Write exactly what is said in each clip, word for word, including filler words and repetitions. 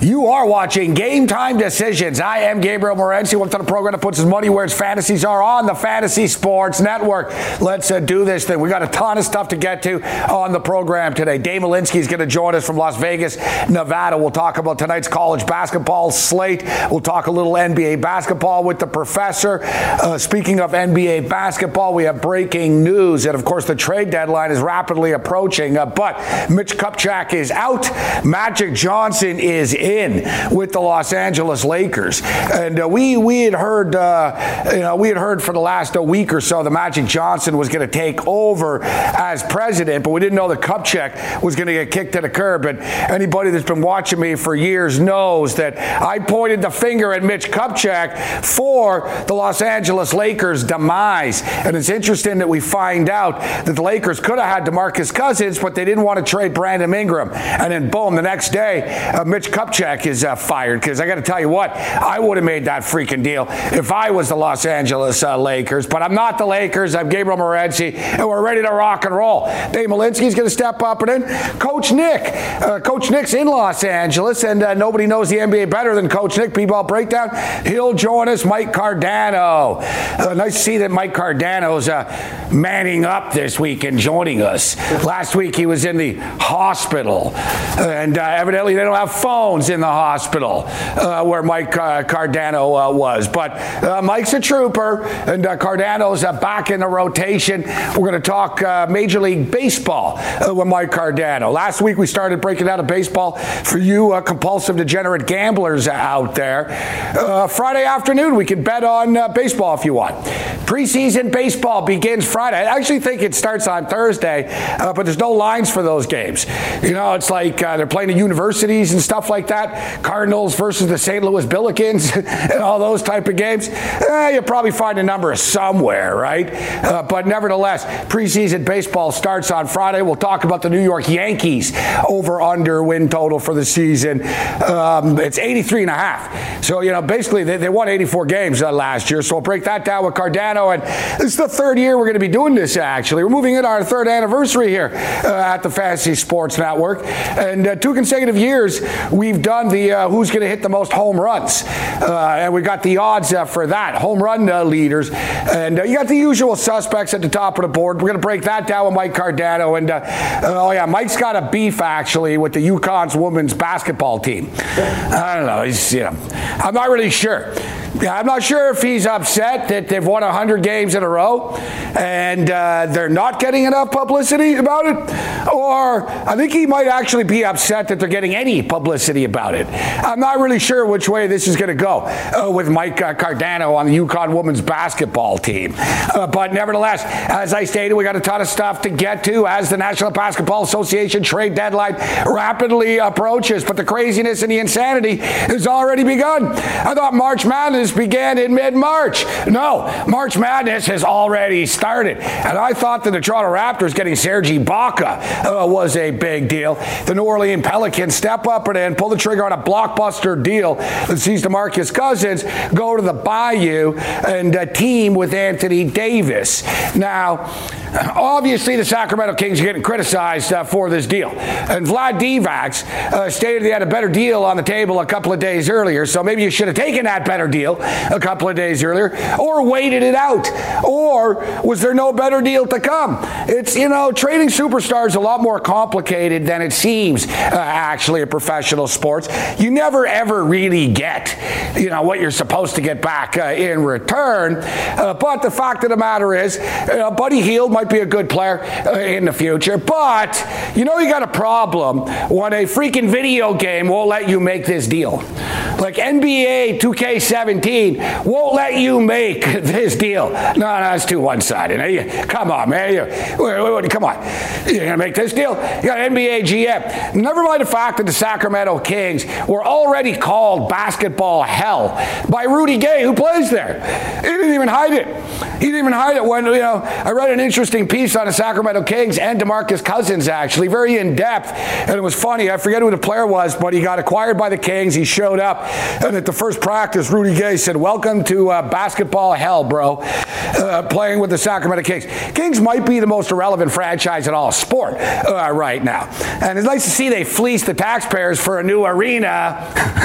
You are watching Game Time Decisions. I am Gabriel Morency. Welcome to the program that puts his money where his fantasies are on the Fantasy Sports Network. Let's uh, do this thing. We got a ton of stuff to get to on the program today. Dave Malinsky is going to join us from Las Vegas, Nevada. We'll talk about tonight's college basketball slate. We'll talk a little N B A basketball with the professor. Uh, speaking of N B A basketball, we have breaking news. And, of course, the trade deadline is rapidly approaching. Uh, but Mitch Kupchak is out. Magic Johnson is in. in with the Los Angeles Lakers. And uh, we we had heard uh, you know we had heard for the last a week or so that Magic Johnson was going to take over as president, but we didn't know that Kupchak was going to get kicked to the curb. And anybody that's been watching me for years knows that I pointed the finger at Mitch Kupchak for the Los Angeles Lakers' demise. And it's interesting that we find out that the Lakers could have had DeMarcus Cousins, but they didn't want to trade Brandon Ingram. And then boom, the next day, uh, Mitch Kupchak is uh, fired, because I got to tell you what, I would have made that freaking deal if I was the Los Angeles uh, Lakers, but I'm not the Lakers. I'm Gabriel Morency, and we're ready to rock and roll. Dave Malinsky's going to step up, and then Coach Nick. Uh, Coach Nick's in Los Angeles, and uh, nobody knows the N B A better than Coach Nick. B-Ball Breakdown. He'll join us. Mike Cardano. Uh, nice to see that Mike Cardano's uh, manning up this week and joining us. Last week he was in the hospital, and uh, evidently they don't have phones in the hospital uh, where Mike uh, Cardano uh, was. But uh, Mike's a trooper, and uh, Cardano's uh, back in the rotation. We're going to talk uh, Major League Baseball uh, with Mike Cardano. Last week we started breaking out of baseball for you uh, compulsive degenerate gamblers out there. Uh, Friday afternoon we can bet on uh, baseball if you want. Preseason baseball begins Friday. I actually think it starts on Thursday, uh, but there's no lines for those games. You know, it's like uh, they're playing at universities and stuff like that. Cardinals versus the Saint Louis Billikens and all those type of games. Eh, you'll probably find a number somewhere, right? Uh, but nevertheless, preseason baseball starts on Friday. We'll talk about the New York Yankees over-under win total for the season. Um, it's eighty-three and a half. So, you know, basically they, they won eighty-four games uh, last year. So we'll break that down with Cardano. And this is the third year we're going to be doing this, actually. We're moving in our third anniversary here uh, at the Fantasy Sports Network. And uh, two consecutive years we've done the uh, who's going to hit the most home runs. Uh, and we got the odds uh, for that, home run uh, leaders. And uh, you got the usual suspects at the top of the board. We're going to break that down with Mike Cardano. And, uh, uh, oh, yeah, Mike's got a beef, actually, with the UConn's women's basketball team. I don't know. He's, you know, I'm not really sure. Yeah, I'm not sure if he's upset that they've won one hundred games in a row and uh, they're not getting enough publicity about it, or I think he might actually be upset that they're getting any publicity about it. I'm not really sure which way this is going to go uh, with Mike uh, Cardano on the UConn women's basketball team. Uh, but nevertheless, as I stated, we got a ton of stuff to get to as the National Basketball Association trade deadline rapidly approaches. But the craziness and the insanity has already begun. I thought March Madness began in mid-March. No, March Madness has already started. And I thought that the Toronto Raptors getting Serge Ibaka uh, was a big deal. The New Orleans Pelicans step up and pull the trigger on a blockbuster deal that sees DeMarcus Cousins go to the Bayou and uh, team with Anthony Davis. Now, obviously the Sacramento Kings are getting criticized uh, for this deal. And Vlad Divac uh, stated they had a better deal on the table a couple of days earlier, so maybe you should have taken that better deal a couple of days earlier, or waited it out. Or was there no better deal to come? It's, you know, trading superstars is a lot more complicated than it seems, uh, actually, in professional sports. You never, ever really get, you know, what you're supposed to get back uh, in return. Uh, but the fact of the matter is, uh, Buddy Hield might be a good player uh, in the future. But, you know, you got a problem when a freaking video game won't let you make this deal. Like N B A two K seventeen won't let you make this deal. No, no, it's too one-sided. Come on, man. You, come on. You're going to make this deal? You got N B A G M. Never mind the fact that the Sacramento Kings were already called basketball hell by Rudy Gay, who plays there. He didn't even hide it. He didn't even hide it when, you know, I read an interesting piece on the Sacramento Kings and DeMarcus Cousins, actually, very in-depth. And it was funny. I forget who the player was, but he got acquired by the Kings. He showed up. And at the first practice, Rudy Gay said, "Welcome to uh, basketball hell, bro," uh, playing with the Sacramento Kings. Kings might be the most irrelevant franchise in all sport uh, right now. And it's nice to see they fleeced the taxpayers for a new arena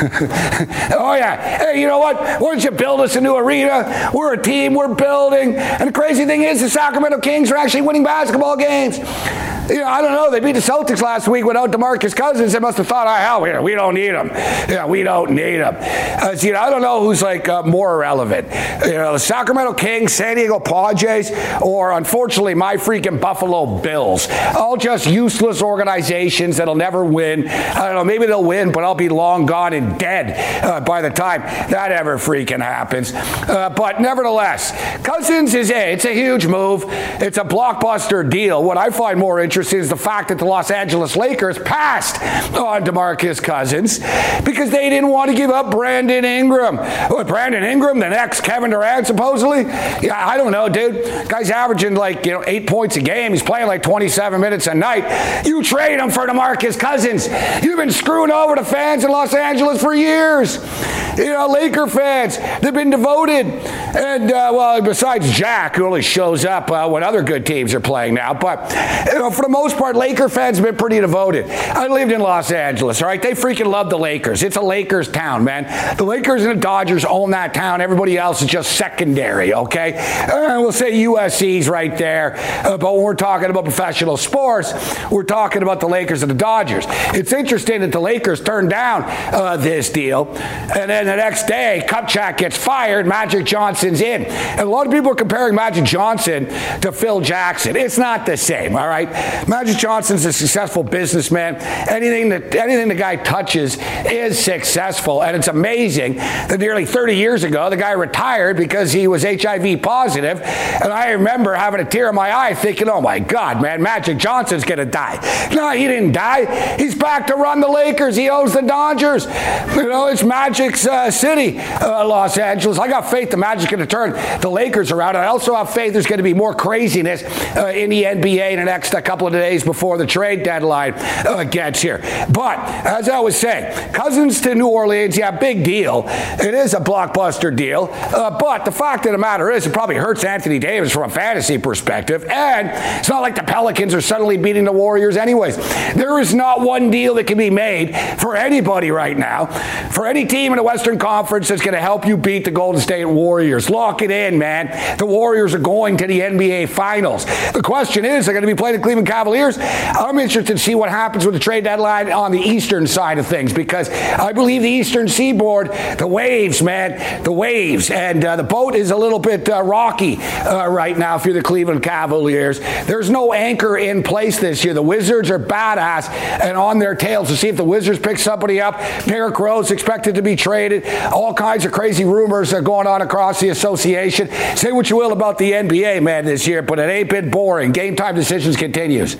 Oh, yeah. Hey, you know what? Why don't you build us a new arena? We're a team. We're building. And the crazy thing is the Sacramento Kings are actually winning basketball games. You know, I don't know. They beat the Celtics last week without DeMarcus Cousins. They must have thought, oh, hell, we, we don't need him. Yeah, we don't need him. Uh, so, you know, I don't know who's, like, uh, more irrelevant. You know, the Sacramento Kings, San Diego Padres, or, unfortunately, my freaking Buffalo Bills. All just useless organizations that'll never win. I don't know. Maybe they'll win, but I'll be long gone and dead uh, by the time that ever freaking happens. Uh, but nevertheless, Cousins is a, it's a huge move. It's a blockbuster deal. What I find more interesting is the fact that the Los Angeles Lakers passed on DeMarcus Cousins because they didn't want to give up Brandon Ingram. What, Brandon Ingram, the next Kevin Durant, supposedly? Yeah, I don't know, dude. Guy's averaging like, you know, eight points a game. He's playing like twenty-seven minutes a night. You trade him for DeMarcus Cousins. You've been screwing over the fans in Los Angeles for years. You know, Laker fans, they've been devoted. And, uh, well, besides Jack, who only shows up uh, when other good teams are playing now. But, you know, for the most part, Laker fans have been pretty devoted. I lived in Los Angeles, all right? They freaking love the Lakers. It's a Lakers town, man. The Lakers and the Dodgers own that town. Everybody else is just secondary, okay? Uh, we'll say U S C's right there. Uh, but when we're talking about professional sports, we're talking about the Lakers and the Dodgers. It's interesting that the Lakers turned down uh, this deal. And then the next day, Kupchak gets fired. Magic Johnson's in. And a lot of people are comparing Magic Johnson to Phil Jackson. It's not the same, all right? Magic Johnson's a successful businessman. Anything that anything the guy touches is successful. And it's amazing that nearly thirty years ago, the guy retired because he was H I V positive. And I remember having a tear in my eye thinking, oh my God, man, Magic Johnson's going to die. No, he didn't die. He's back to run the Lakers. He owns the Dodgers. You know, it's Magic's uh, city, uh, Los Angeles. I got faith the Magic's going to turn the Lakers around. I also have faith there's going to be more craziness uh, in the N B A in the next uh, couple of days before the trade deadline uh, gets here. But, as I was saying, Cousins to New Orleans, yeah, big deal. It is a blockbuster deal. Uh, but the fact of the matter is it probably hurts Anthony Davis from a fantasy perspective. And it's not like the Pelicans are suddenly beating the Warriors anyways. There is not one deal that can be made for anybody right now, for any team in the Western Conference that's going to help you beat the Golden State Warriors. Lock it in, man. The Warriors are going to the N B A Finals. The question is, they're going to be playing the Cleveland Cavaliers. I'm interested to see what happens with the trade deadline on the eastern side of things because I believe the eastern seaboard, the waves, man, the waves. And uh, the boat is a little bit uh, rocky uh, right now if you're the Cleveland Cavaliers. There's no anchor in place this year. The Wizards are badass and on their tails to see if the Wizards pick somebody up. Derrick Rose expected to be traded. All kinds of crazy rumors are going on across the association. Say what you will about the N B A, man, this year, but it ain't been boring. Game time decisions continues.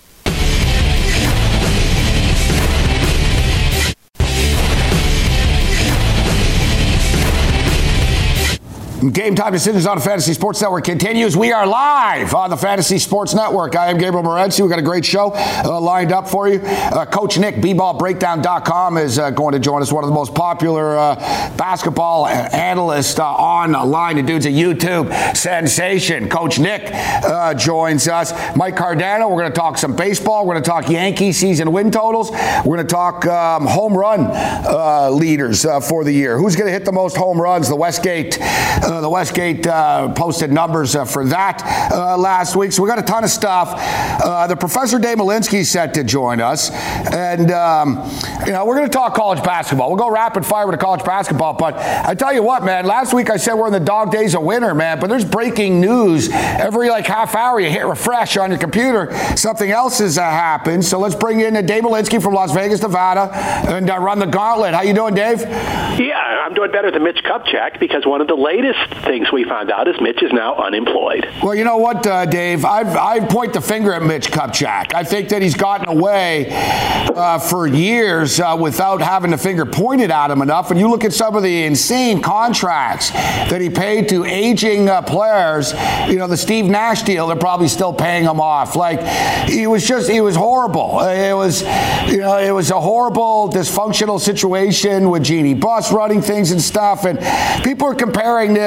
Game Time Decisions on the Fantasy Sports Network continues. We are live on the Fantasy Sports Network. I am Gabriel Morency. We've got a great show uh, lined up for you. Uh, Coach Nick, b ball breakdown dot com, is uh, going to join us, one of the most popular uh, basketball analysts uh, online. The dude's a YouTube sensation. Coach Nick uh, joins us. Mike Cardano, we're going to talk some baseball. We're going to talk Yankee season win totals. We're going to talk um, home run uh, leaders uh, for the year. Who's going to hit the most home runs? The Westgate uh, Uh, the Westgate uh, posted numbers uh, for that uh, last week. So we got a ton of stuff. Uh, the Professor Dave Malinsky set to join us. And, um, you know, we're going to talk college basketball. We'll go rapid fire with the college basketball. But I tell you what, man, last week I said we're in the dog days of winter, man. But there's breaking news. Every, like, half hour you hit refresh on your computer. Something else has uh, happened. So let's bring in uh, Dave Malinsky from Las Vegas, Nevada, and uh, run the gauntlet. How you doing, Dave? Yeah, I'm doing better than Mitch Kupchak because one of the latest things we found out is Mitch is now unemployed. Well, you know what, uh, Dave? I've, I point the finger at Mitch Kupchak. I think that he's gotten away uh, for years uh, without having the finger pointed at him enough. And you look at some of the insane contracts that he paid to aging uh, players, you know, the Steve Nash deal, they're probably still paying him off. Like, he was just, he was horrible. It was, you know, it was a horrible, dysfunctional situation with Jeannie Buss running things and stuff. And people are comparing this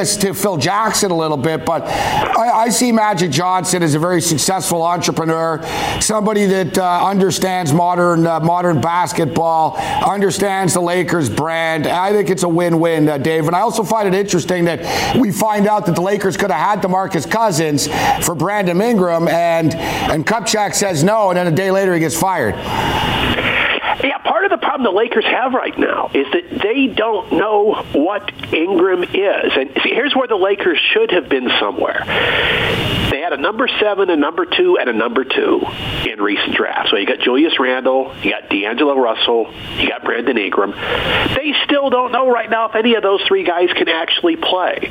this to Phil Jackson a little bit, but I, I see Magic Johnson as a very successful entrepreneur, somebody that uh, understands modern uh, modern basketball, understands the Lakers brand. I think it's a win-win, uh, Dave. And I also find it interesting that we find out that the Lakers could have had DeMarcus Cousins for Brandon Ingram, and and Kupchak says no, and then a day later he gets fired. Yeah, part of the problem the Lakers have right now is that they don't know what Ingram is. And see, here's where the Lakers should have been somewhere. They had a number seven, a number two, and a number two in recent drafts. So you got Julius Randle, you got D'Angelo Russell, you got Brandon Ingram. They still don't know right now if any of those three guys can actually play.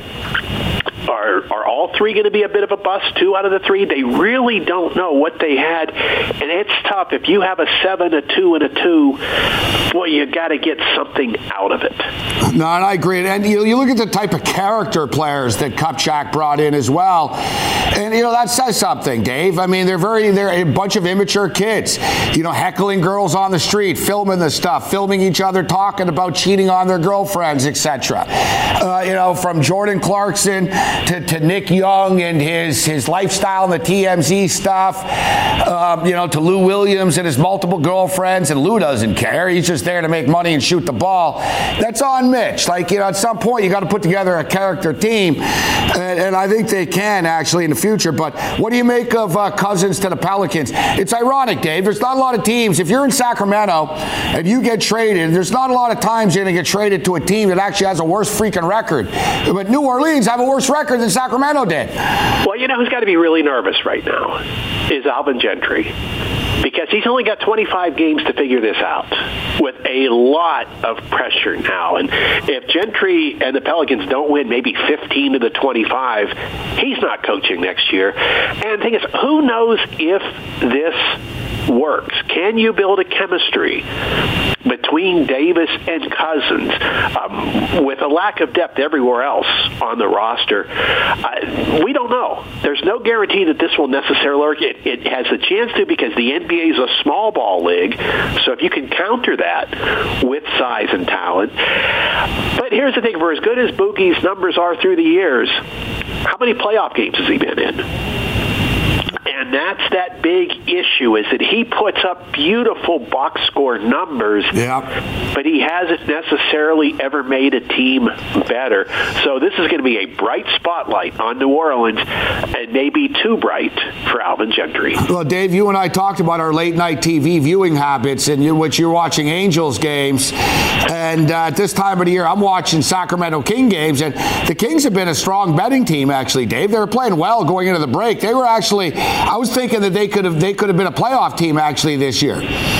Are are all three going to be a bit of a bust, two out of the three? They really don't know what they had, and it's tough. If you have a seven, a two, and a two, boy, you got to get something out of it. No, and I agree. And you, you look at the type of character players that Kupchak brought in as well, and, you know, that says something, Dave. I mean, they're very, they're a bunch of immature kids, you know, heckling girls on the street, filming the stuff, filming each other, talking about cheating on their girlfriends, et cetera. Uh, you know, from Jordan Clarkson To, to Nick Young and his his lifestyle and the T M Z stuff, um, you know, to Lou Williams and his multiple girlfriends, and Lou doesn't care. He's just there to make money and shoot the ball. That's on Mitch. Like, you know, at some point you got to put together a character team, and, and I think they can actually in the future. But what do you make of uh, Cousins to the Pelicans? It's ironic, Dave. There's not a lot of teams. If you're in Sacramento and you get traded, there's not a lot of times you're going to get traded to a team that actually has a worse freaking record. But New Orleans have a worse record than Sacramento did. Well, you know who's got to be really nervous right now is Alvin Gentry, because he's only got twenty-five games to figure this out with a lot of pressure now. And if Gentry and the Pelicans don't win maybe fifteen to the twenty-five, he's not coaching next year. And the thing is, who knows if this works? Can you build a chemistry between Davis and Cousins um, with a lack of depth everywhere else on the roster? Uh, we don't know. There's no guarantee that this will necessarily work. It, it has a chance to, because the N B A is a small ball league, so if you can counter that with size and talent. But here's the thing, for as good as Boogie's numbers are through the years, how many playoff games has he been in? And that's that big issue, is that he puts up beautiful box score numbers, yeah. but he hasn't necessarily ever made a team better. So this is going to be a bright spotlight on New Orleans, and maybe too bright for Alvin Gentry. Well, Dave, you and I talked about our late-night T V viewing habits, and you, which you're watching Angels games. And uh, at this time of the year, I'm watching Sacramento King games, and the Kings have been a strong betting team, actually, Dave. They were playing well going into the break. They were actually... I was thinking that they could have they could have been a playoff team actually this year.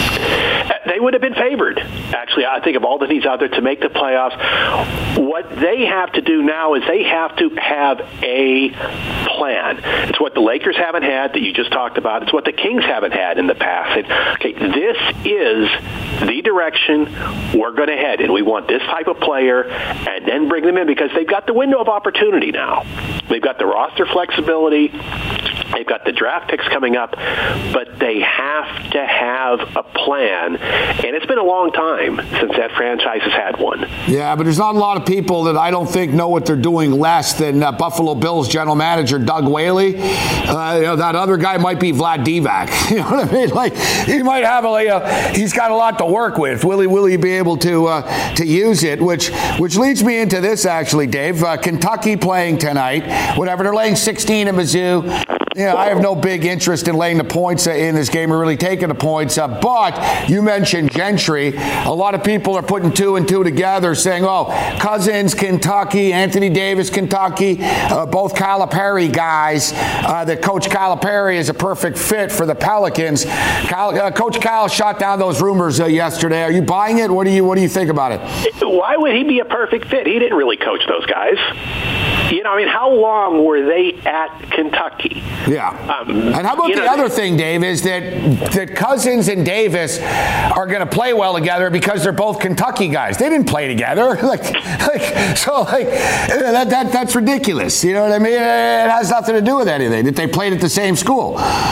They would have been favored. Actually, I think of all the teams out there to make the playoffs, what they have to do now is they have to have a plan. It's what the Lakers haven't had that you just talked about. It's what the Kings haven't had in the past. And, okay, this is the direction we're going to head in. We want this type of player, and then bring them in, because they've got the window of opportunity now. They've got the roster flexibility. They've got the draft picks coming up, but they have to have a plan. And it's been a long time since that franchise has had one. Yeah, but there's not a lot of people that I don't think know what they're doing less than uh, Buffalo Bills general manager Doug Whaley. Uh, you know, that other guy might be Vlad Divac. You know what I mean? Like, he might have a, uh, he's got a lot to work with. Will he, will he be able to uh, to use it? Which which leads me into this, actually, Dave. Uh, Kentucky playing tonight. Whatever, they're laying sixteen in Mizzou. Yeah, I have no big interest in laying the points in this game or really taking the points. Uh, but you mentioned Gentry. A lot of people are putting two and two together, saying, oh, Cousins, Kentucky, Anthony Davis, Kentucky, uh, both Calipari guys, uh, that Coach Calipari is a perfect fit for the Pelicans. Cal, uh, Coach Cal shot down those rumors uh, yesterday. Are you buying it? What do you, what do you think about it? Why would he be a perfect fit? He didn't really coach those guys. You know, I mean, how long were they at Kentucky? Yeah. Um, and how about the know, other thing, Dave, is that that Cousins and Davis are going to play well together because they're both Kentucky guys. They didn't play together. like, like so, like that, that that's ridiculous. You know what I mean? It has nothing to do with anything. That they played at the same school. No,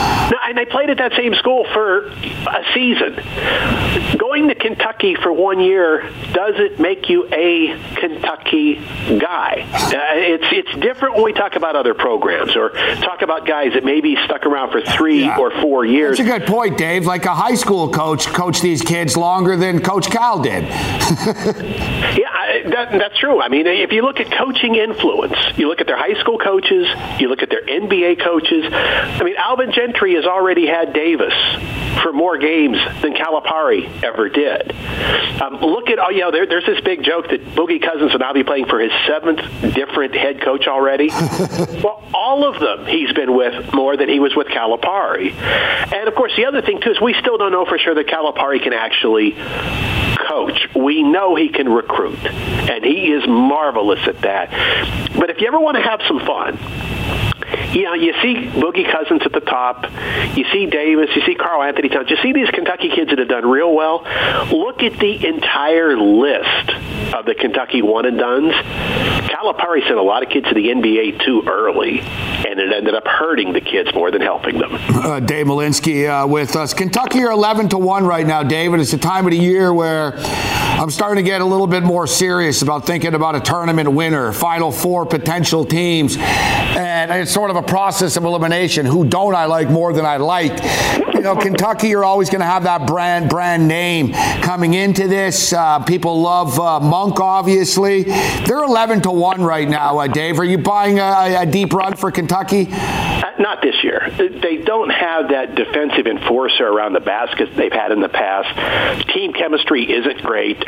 and I played at that same school for a season. Going to Kentucky for one year doesn't make you a Kentucky guy. Uh, it's it's different when we talk about other programs or talk about guys that maybe stuck around for three yeah. or four years. That's a good point, Dave. Like a high school coach coached these kids longer than Coach Cal did. yeah, I, that, that's true. I mean, if you look at coaching influence, you look at their high school coaches, you look at their N B A coaches. I mean, Alvin Gentry has already had Davis for more games than Calipari ever did. Um, look at, oh, you know, there, there's this big joke that Boogie Cousins will now be playing for his seventh different head coach already. Well, all of them he's been with more than he was with Calipari. And, of course, the other thing, too, is we still don't know for sure that Calipari can actually coach. We know he can recruit, and he is marvelous at that. But if you ever want to have some fun, you know, you see Boogie Cousins at the top. You see Davis. You see Karl Anthony Towns. You see these Kentucky kids that have done real well. Look at the entire list of the Kentucky one-and-dones. Calipari sent a lot of kids to the N B A too early, and it ended up hurting the kids more than helping them. Uh, Dave Malinsky uh, with us. Kentucky are eleven to one right now, David. It's a time of the year where I'm starting to get a little bit more serious about thinking about a tournament winner, Final Four potential teams, and it's sort of a process of elimination. Who don't I like more than I like? You know, Kentucky, you're always going to have that brand brand name coming into this. Uh, people love uh, Monk, obviously. They're eleven to one right now, uh, Dave. Are you buying a, a deep run for Kentucky? Uh, not this year. They don't have that defensive enforcer around the basket they've had in the past. Team chemistry isn't great.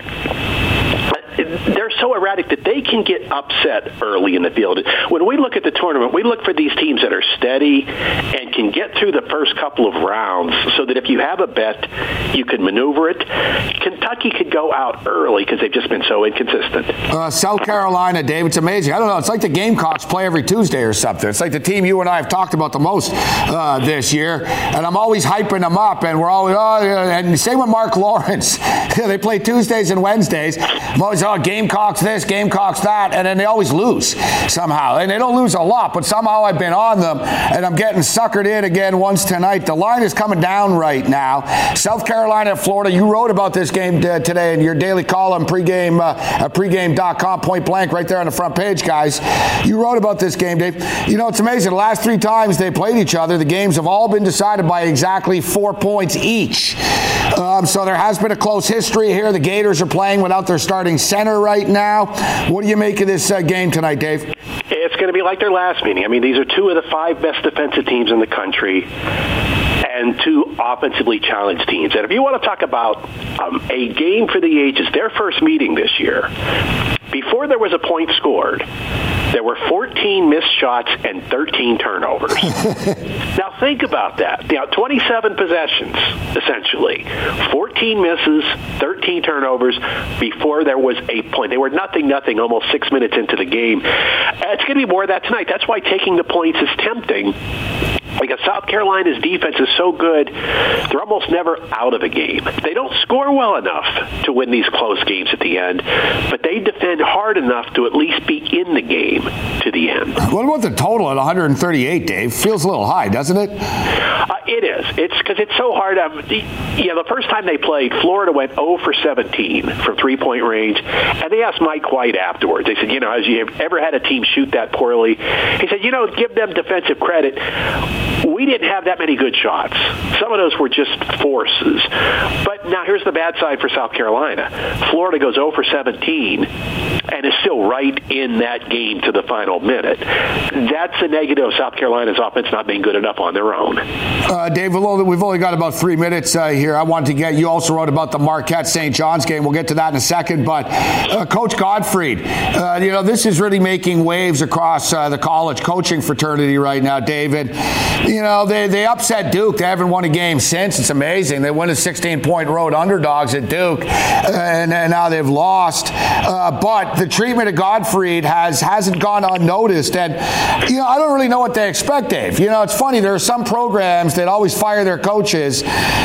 They're so erratic that they can get upset early in the field. When we look at the tournament, we look for these teams that are steady and can get through the first couple of rounds so that if you have a bet, you can maneuver it. Kentucky could go out early because they've just been so inconsistent. Uh, South Carolina, Dave, it's amazing. I don't know. It's like the Gamecocks play every Tuesday or something. It's like the team you and I have talked about the most uh, this year. And I'm always hyping them up. And we're always, oh, and same with Mark Lawrence. They play Tuesdays and Wednesdays. I'm always, oh, Gamecocks this, Gamecocks that, and then they always lose somehow. And they don't lose a lot, but somehow I've been on them, and I'm getting suckered in again once tonight. The line is coming down right now. South Carolina and Florida, you wrote about this game t- today in your daily column, pregame, uh, at pregame dot com, point blank, right there on the front page, guys. You wrote about this game, Dave. You know, it's amazing. The last three times they played each other, the games have all been decided by exactly four points each. Um, so there has been a close history here. The Gators are playing without their starting center right now. What do you make of this uh, game tonight, Dave? It's going to be like their last meeting. I mean, these are two of the five best defensive teams in the country and two offensively challenged teams. And if you want to talk about um, a game for the ages, their first meeting this year, before there was a point scored, there were fourteen missed shots and thirteen turnovers. Now think about that. Now, twenty-seven possessions, essentially. fourteen misses, thirteen turnovers before there was a point. They were nothing, nothing almost six minutes into the game. It's going to be more of that tonight. That's why taking the points is tempting. Because South Carolina's defense is so good, they're almost never out of a game. They don't score well enough to win these close games at the end, but they defend hard enough to at least be in the game to the end. What about the total at one hundred thirty-eight, Dave? Feels a little high, doesn't it? Uh, it is. It's because it's so hard. Um, the, you know, the first time they played, Florida went zero for seventeen from three-point range, and they asked Mike White afterwards. They said, you know, has you ever had a team shoot that poorly? He said, you know, give them defensive credit. We didn't have that many good shots. Some of those were just forces. But now here's the bad side for South Carolina. Florida goes zero for seventeen and is still right in that game to the final minute. That's a negative of South Carolina's offense not being good enough on their own. Uh, Dave, we've only got about three minutes uh, here. I wanted to get, you also wrote about the Marquette-Saint John's game. We'll get to that in a second. But uh, Coach Gottfried, uh, you know, this is really making waves across uh, the college coaching fraternity right now, David. You know, they, they upset Duke. They haven't won a game since. It's amazing. They won a sixteen-point road underdogs at Duke, and, and now they've lost. Uh, but but the treatment of Gottfried has, hasn't gone unnoticed. And, you know, I don't really know what they expect, Dave. You know, it's funny. There are some programs that always fire their coaches,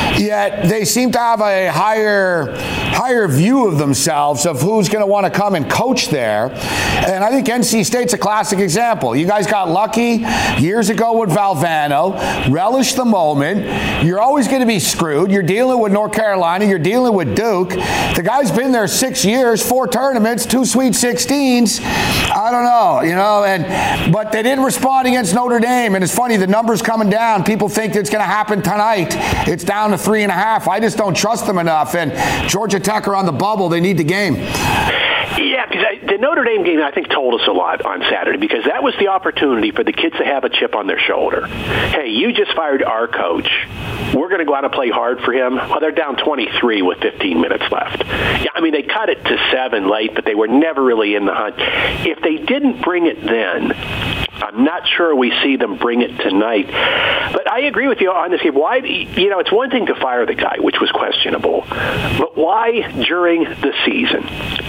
yet they seem to have a higher, higher view of themselves of who's going to want to come and coach there. And I think N C State's a classic example. You guys got lucky years ago with Valvano. Relish the moment. You're always going to be screwed. You're dealing with North Carolina. You're dealing with Duke. The guy's been there six years, four tournaments, two Sweet sixteens. I don't know, you know, and but they didn't respond against Notre Dame. And it's funny, the number's coming down. People think it's going to happen tonight. It's down to three and a half. I just don't trust them enough. And Georgia Tech are on the bubble. They need the game. Yeah, because the Notre Dame game, I think, told us a lot on Saturday, because that was the opportunity for the kids to have a chip on their shoulder. Hey, you just fired our coach. We're going to go out and play hard for him. Well, they're down twenty-three with fifteen minutes left. Yeah, I mean, they cut it to seven late, but they were never really in the hunt. If they didn't bring it then, I'm not sure we see them bring it tonight. But I agree with you on this game. Why, you know, it's one thing to fire the guy, which was questionable, but why during the season?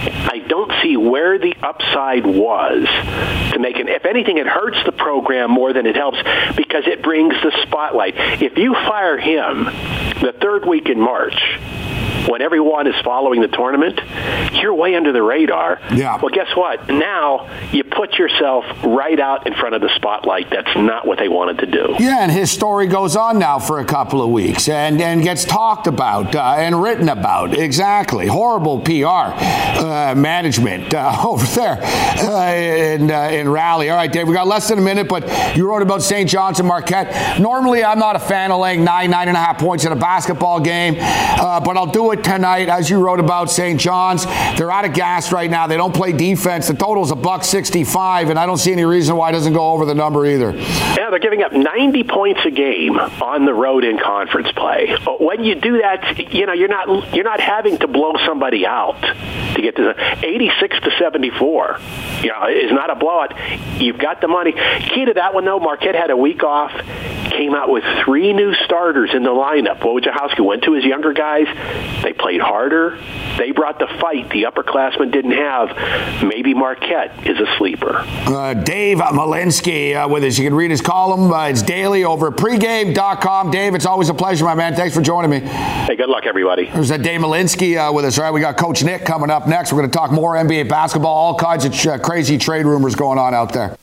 I don't see where the upside was to make it. If anything, it hurts the program more than it helps, because it brings the spotlight. If you fire him the third week in March, when everyone is following the tournament, you're way under the radar. Yeah. Well, guess what? Now you put yourself right out in front of the spotlight. That's not what they wanted to do. Yeah, and his story goes on now for a couple of weeks and, and gets talked about uh, and written about. Exactly. Horrible P R uh, management uh, over there uh, in, uh, in Raleigh. All right, Dave, we got less than a minute, but you wrote about Saint John's and Marquette. Normally, I'm not a fan of laying nine, nine and a half points in a basketball game, uh, but I'll do it tonight. As you wrote about Saint John's, they're out of gas right now. They don't play defense. The total's a buck sixty-five, and I don't see any reason why it doesn't go over the number either. Yeah, they're giving up ninety points a game on the road in conference play. When you do that, you know, you're not you're not having to blow somebody out to get to the eighty-six to seventy-four. You know, is not a blowout. You've got the money. Key to that one, though, Marquette had a week off, came out with three new starters in the lineup. Wojciechowski went to his younger guys. They played harder. They brought the fight the upperclassmen didn't have. Maybe Marquette is a sleeper. Uh, Dave Malinsky uh, with us. You can read his column. Uh, it's daily over at pregame dot com. Dave, it's always a pleasure, my man. Thanks for joining me. Hey, good luck, everybody. There's uh, Dave Malinsky uh, with us. All right, we got Coach Nick coming up next. We're going to talk more N B A basketball, all kinds of uh, crazy trade rumors going on out there.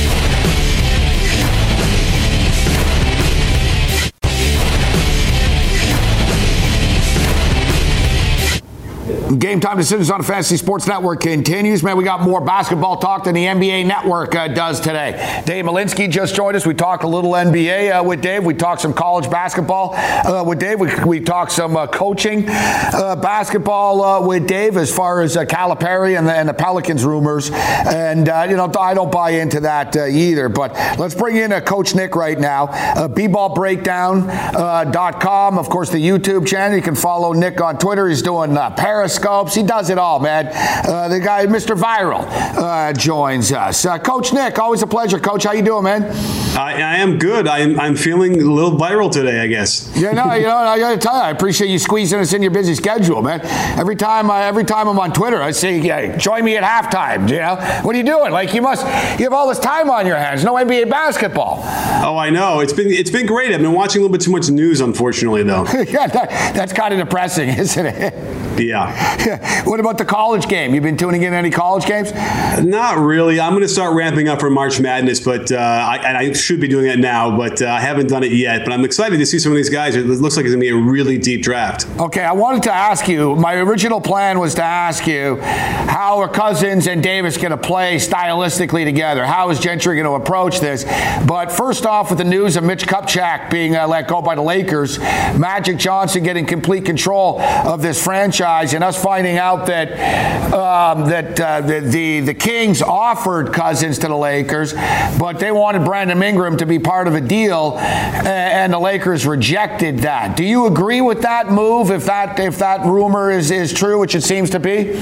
Game Time Decisions on the Fantasy Sports Network continues. Man, we got more basketball talk than the N B A Network uh, does today. Dave Malinsky just joined us. We talked a little N B A uh, with Dave. We talked some college basketball uh, with Dave. We, we talked some uh, coaching uh, basketball uh, with Dave as far as uh, Calipari and the, and the Pelicans rumors. And, uh, you know, I don't buy into that uh, either. But let's bring in uh, Coach Nick right now. Uh, b ball breakdown dot com. Of course, the YouTube channel. You can follow Nick on Twitter. He's doing uh, Periscope. He does it all, man. Uh, the guy, Mister Viral, uh, joins us. Uh, Coach Nick, always a pleasure. Coach, how you doing, man? I, I am good. I'm, I'm feeling a little viral today, I guess. Yeah, no, you know, I got to tell you, I appreciate you squeezing us in your busy schedule, man. Every time, uh, every time I'm on Twitter, I say, yeah, join me at halftime. You know, what are you doing? Like, you must, you have all this time on your hands. No N B A basketball. Oh, I know. It's been, it's been great. I've been watching a little bit too much news, unfortunately, though. Yeah, that, that's kind of depressing, isn't it? Yeah. What about the college game? You been tuning in any college games? Not really. I'm going to start ramping up for March Madness, but uh, I, and I should be doing it now, but uh, I haven't done it yet. But I'm excited to see some of these guys. It looks like it's going to be a really deep draft. Okay, I wanted to ask you, my original plan was to ask you, how are Cousins and Davis going to play stylistically together? How is Gentry going to approach this? But first off, with the news of Mitch Kupchak being uh, let go by the Lakers, Magic Johnson getting complete control of this franchise, and us finding out that um, that uh, the, the the Kings offered Cousins to the Lakers, but they wanted Brandon Ingram to be part of a deal, and the Lakers rejected that. Do you agree with that move? If that if that rumor is is true, which it seems to be.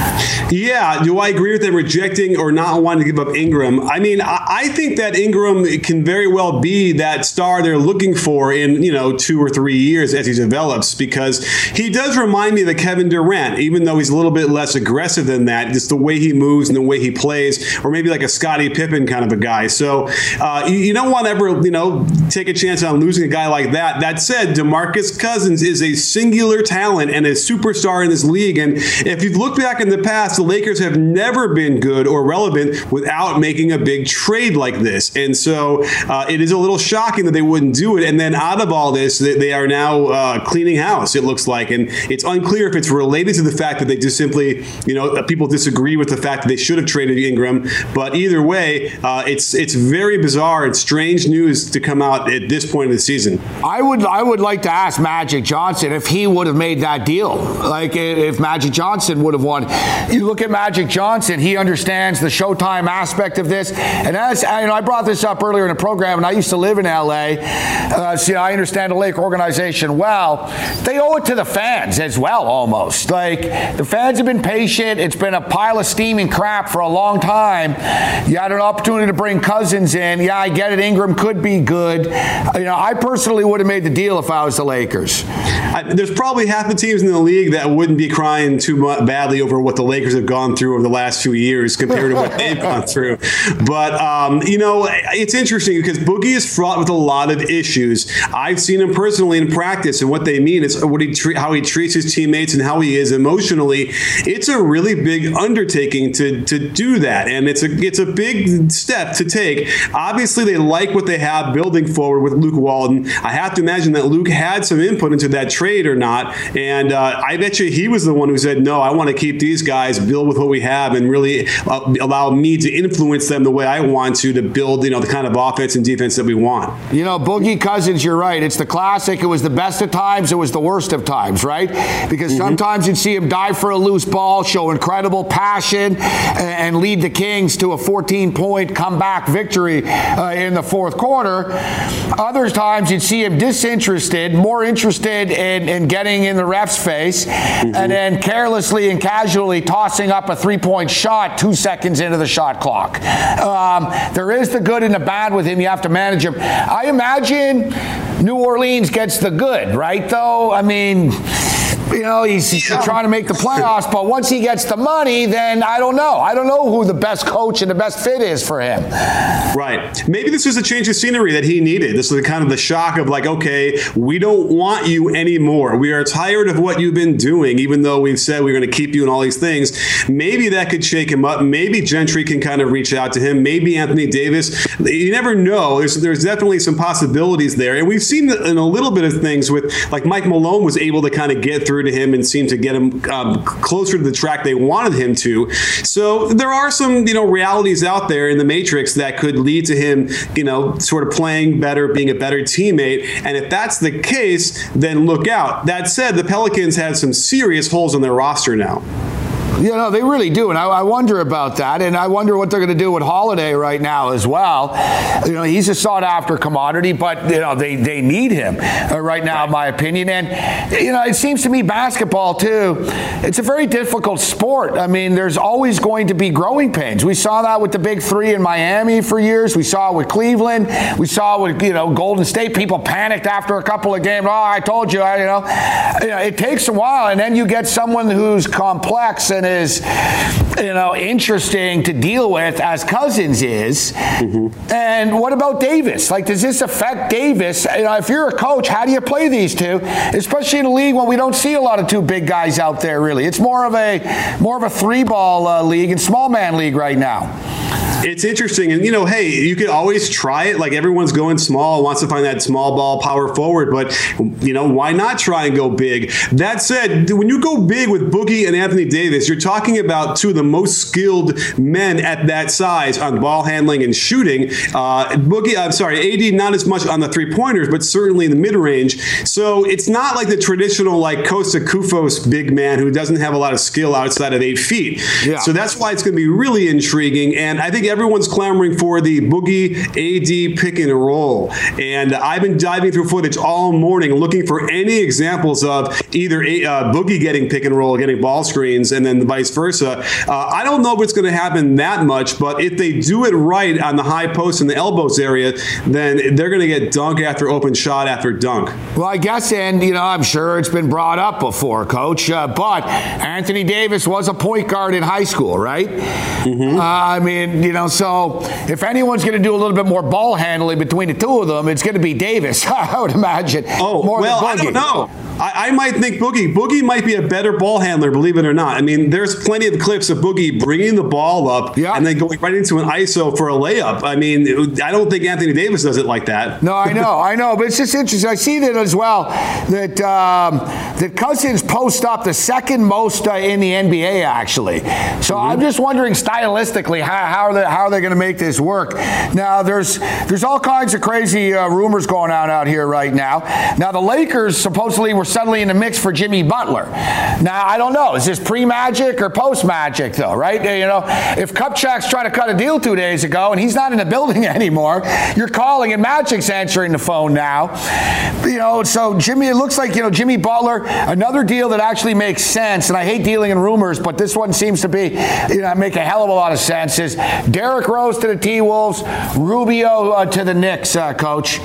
Yeah. Do I agree with them rejecting or not wanting to give up Ingram? I mean, I, I think that Ingram can very well be that star they're looking for in you know two or three years as he develops, because he does remind me of the Kevin Durant, even though he's a little bit less aggressive than that, just the way he moves and the way he plays, or maybe like a Scottie Pippen kind of a guy. So uh, you, you don't want to ever, you know, take a chance on losing a guy like that. That said, DeMarcus Cousins is a singular talent and a superstar in this league. And if you've looked back in the past, the Lakers have never been good or relevant without making a big trade like this. And so uh, it is a little shocking that they wouldn't do it. And then out of all this, they are now uh, cleaning house, it looks like. And it's unclear if it's related to the fact that they just simply, you know, people disagree with the fact that they should have traded Ingram. But either way, uh, it's it's very bizarre and strange news to come out at this point in the season. I would I would like to ask Magic Johnson if he would have made that deal. Like if Magic Johnson would have won. You look at Magic Johnson, he understands the Showtime aspect of this. And as you know, I brought this up earlier in the program, and I used to live in L A. Uh, so I understand the Laker organization well. They owe it to the fans as well, almost. Like the fans have been patient. It's been a pile of steaming crap for a long time. You had an opportunity to bring Cousins in. Yeah, I get it. Ingram could be good. You know, I personally would have made the deal if I was the Lakers. I, there's probably half the teams in the league that wouldn't be crying too much badly over what the Lakers have gone through over the last few years compared to what they've gone through. But, um, you know, it's interesting because Boogie is fraught with a lot of issues. I've seen him personally in practice, and what they mean is what he tre- how he treats his teammates and how he is emotionally. It's a really big undertaking to to do that, and it's a it's a big step to take. Obviously, they like what they have building forward with Luke Walton. I have to imagine that Luke had some input into that trade or not, and uh, I bet you he was the one who said, no, I want to keep these guys, build with what we have, and really uh, allow me to influence them the way I want to, to build, you know, the kind of offense and defense that we want. You know, Boogie Cousins, you're right. It's the classic. It was the best of times. It was the worst of times, right? Because mm-hmm. sometimes you'd see him dive for a loose ball, show incredible passion, and lead the Kings to a fourteen-point comeback victory uh, in the fourth quarter. Other times you'd see him disinterested, more interested in, in getting in the ref's face, mm-hmm. and then carelessly and casually tossing up a three-point shot two seconds into the shot clock. Um, there is the good and the bad with him. You have to manage him. I imagine New Orleans gets the good, right, though? I mean, you know, he's, he's yeah. trying to make the playoffs, but once he gets the money, then I don't know. I don't know who the best coach and the best fit is for him. Right. Maybe this was a change of scenery that he needed. This was kind of the shock of like, okay, we don't want you anymore. We are tired of what you've been doing, even though we've said we're going to keep you and all these things. Maybe that could shake him up. Maybe Gentry can kind of reach out to him. Maybe Anthony Davis. You never know. There's, there's definitely some possibilities there. And we've seen in a little bit of things with, like Mike Malone was able to kind of get through to him and seemed to get him um, closer to the track they wanted him to. So there are some, you know, realities out there in the Matrix that could lead to him, you know, sort of playing better, being a better teammate. And if that's the case, then look out. That said, the Pelicans have some serious holes in their roster now. You know, they really do, and I, I wonder about that, and I wonder what they're going to do with Holiday right now as well. You know, he's a sought-after commodity, but, you know, they, they need him uh, right now, in my opinion. And, you know, it seems to me basketball, too, it's a very difficult sport. I mean, there's always going to be growing pains. We saw that with the Big Three in Miami for years. We saw it with Cleveland. We saw it with, you know, Golden State. People panicked after a couple of games. Oh, I told you, I, you know. You know, it takes a while, and then you get someone who's complex and is, you know, interesting to deal with as Cousins is. Mm-hmm. And what about Davis? Like, does this affect Davis? You know, if you're a coach, how do you play these two? Especially in a league when we don't see a lot of two big guys out there, really. It's more of a more of a three-ball uh, league and small man league right now. It's interesting. And, you know, hey, you could always try it. Like, everyone's going small, wants to find that small ball power forward. But, you know, why not try and go big? That said, when you go big with Boogie and Anthony Davis, you're talking about two of the most skilled men at that size on ball handling and shooting. Uh, Boogie, I'm sorry, A D, not as much on the three-pointers, but certainly in the mid-range. So it's not like the traditional, like, Kosta Koufos big man who doesn't have a lot of skill outside of eight feet. Yeah. So that's why it's going to be really intriguing. And I think everyone's clamoring for the Boogie A D pick and roll. And I've been diving through footage all morning looking for any examples of either a, uh, Boogie getting pick and roll, getting ball screens, and then vice versa. Uh, I don't know if it's going to happen that much, but if they do it right on the high post and the elbows area, then they're going to get dunk after open shot after dunk. Well, I guess, and, you know, I'm sure it's been brought up before, Coach, uh, but Anthony Davis was a point guard in high school, right? Mm-hmm. Uh, I mean, you know, so if anyone's going to do a little bit more ball handling between the two of them, it's going to be Davis, I would imagine. Oh, more well, I don't know. I, I might think Boogie. Boogie might be a better ball handler, believe it or not. I mean, there's plenty of clips of Boogie bringing the ball up yeah. and then going right into an I S O for a layup. I mean, I don't think Anthony Davis does it like that. No, I know, I know, but it's just interesting. I see that as well, that um, that Cousins post up the second most uh, in the N B A, actually. So mm-hmm. I'm just wondering stylistically how, how are they how are they going to make this work? Now, there's there's all kinds of crazy uh, rumors going on out here right now. Now, the Lakers supposedly were suddenly in the mix for Jimmy Butler. Now, I don't know. Is this pre-Magic or post-Magic, though, right? You know, if Kupchak's trying to cut a deal two days ago and he's not in the building anymore, you're calling and Magic's answering the phone now. You know, so Jimmy, it looks like, you know, Jimmy Butler, another deal that actually makes sense, and I hate dealing in rumors, but this one seems to be, you know, make a hell of a lot of sense, is Derrick Rose to the T-Wolves, Rubio uh, to the Knicks, uh, Coach.